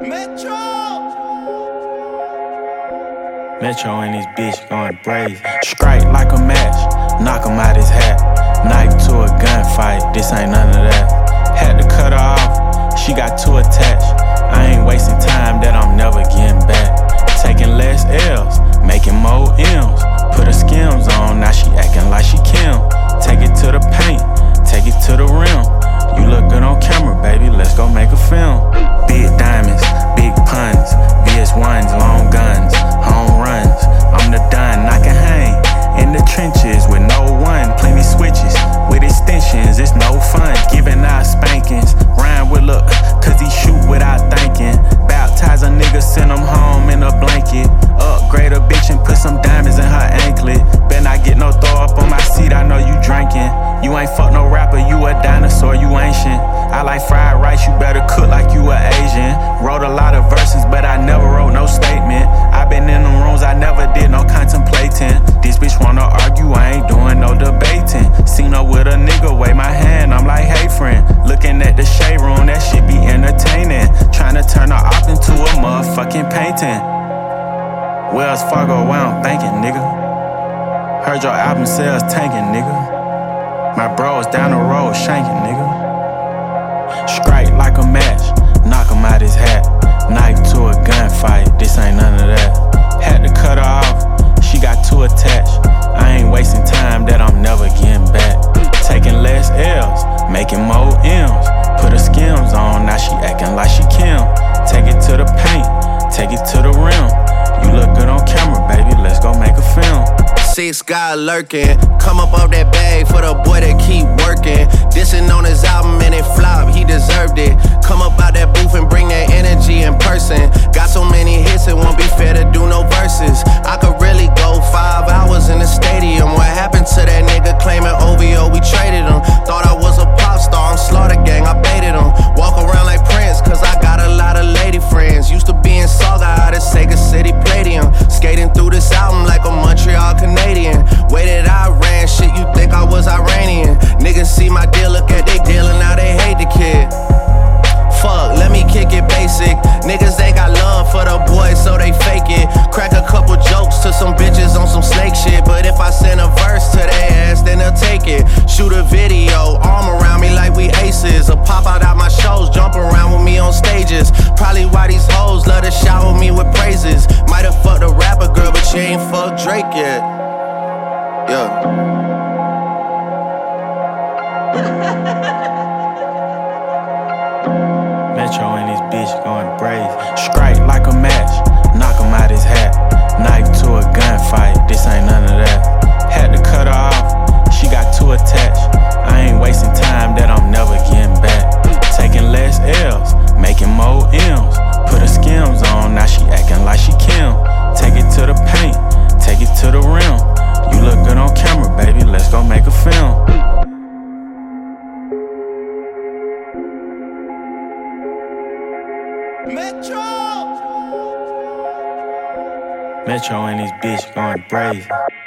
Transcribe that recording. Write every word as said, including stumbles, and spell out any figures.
Metro! Metro and his bitch going brazen. Strike like a match, knock him out his hat. Knife to a gunfight, this ain't none of that. Had to cut her off, she got too attached. I ain't wasting time that I'm never getting back. Taking less L's, making more M's. Put her skims on, now she acting like she Kim. Take it to the paint, take it to the rim. You look good on camera, baby, let's go make a film. Big diamonds, big puns, V S ones, long guns, home runs. I'm the done, I can hang in the trenches with no one. Plenty switches with extensions, it's no fun. Giving out spankings, Ryan with look, cause he shoot without thinking. Baptize a nigga, send him home in a blanket. Upgrade a bitch and put some diamonds in her anklet. Bet not get no throw up on my seat, I know you drinking. You ain't fuck no rapper, you a dinosaur, you ancient. I like fried rice, you better cook like you a Asian. Wrote a lot of verses, but I never wrote no statement. I been in them rooms, I never did no contemplating. This bitch wanna argue, I ain't doing no debating. Seen her with a nigga, wave my hand, I'm like, hey friend. Looking at the shade room, that shit be entertaining. Tryna turn her op into a motherfucking painting. Wells Fargo, where I'm thinking, nigga. Heard your album sales tanking, nigga. My bros down the road shanking, nigga. Strike like a match, knock him out his hat. Knife to a gunfight, this ain't none of that. Had to cut her off, she got too attached. I ain't wasting time that I'm never getting back. Taking less L's, making more M's. Put her skims on, now she acting like she Kim. Take it to the paint, take it to the rim. You look good on camera, baby, let's go make a film. Six guy lurking, come up off that bag for the boy that keep working. Dissing on his album and it flop, he deserved it. Come up out that booth and bring that energy in person. Got so many hits, it won't be fair to do no verses. I could really go five hours in the stadium. What happened to that nigga claiming O V O, we traded him. Thought I was a pop star, I'm Slaughter Gang, I baited him. Walk around like Prince, cause I got a lot of lady friends. Used to be in Saga out at Sega City Palladium. Skating through this album like a Montreal Canadian. Way that I ran, shit, you think I was Iranian. Niggas see my deal, look at they deal, and now they hate the kid. Fuck, let me kick it basic. Niggas, they got love for the boys, so they fake it. Crack a couple jokes to some bitches on some snake shit. But if I send a verse to their ass, then they'll take it. Shoot a video, arm around me like we aces. Or pop out at my shows, jump around with me on stages. Probably why these hoes love to shower me with praises. Might've fucked a rapper girl, but you ain't fucked Drake yet. Yeah. Metro and his bitch going brazen. Strike like a match, knock him out his hat. Knife to a gunfight, this ain't none of that. Had to cut her off, she got too attached. I ain't wasting time that I'm never getting back. Taking less L's, making more M's. Put her skims on, now she acting like she Kim. Take it to the paint, take it to the rim. You look good on camera, baby, let's go make a film. Metro! Metro and his bitch going brazen.